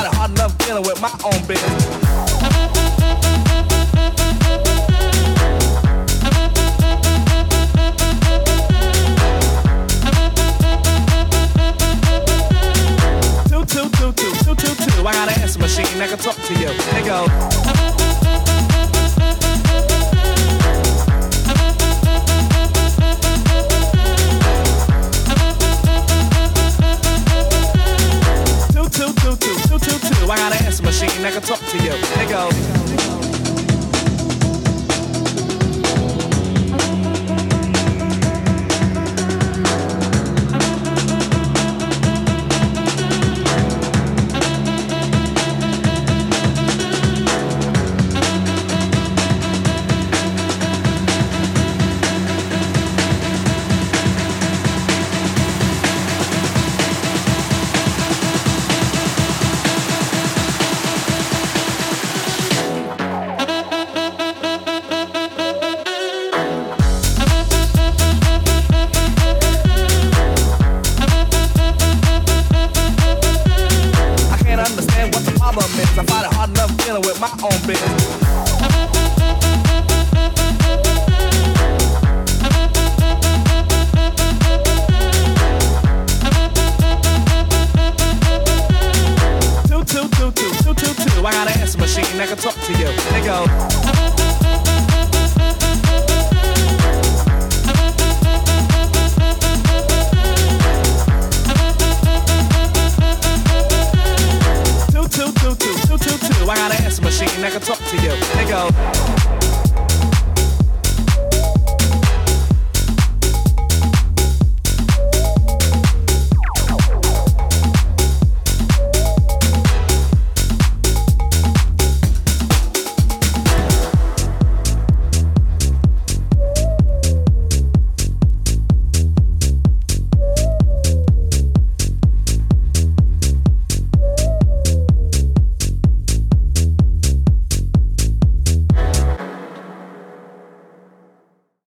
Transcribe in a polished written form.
find it hard enough dealing with my own business. I got an answer machine that can talk to you. They go. Two. I got an answer machine that can talk to you. They go. I find it hard enough dealing with my own business. Two. I got an answer machine that can talk to you. They go.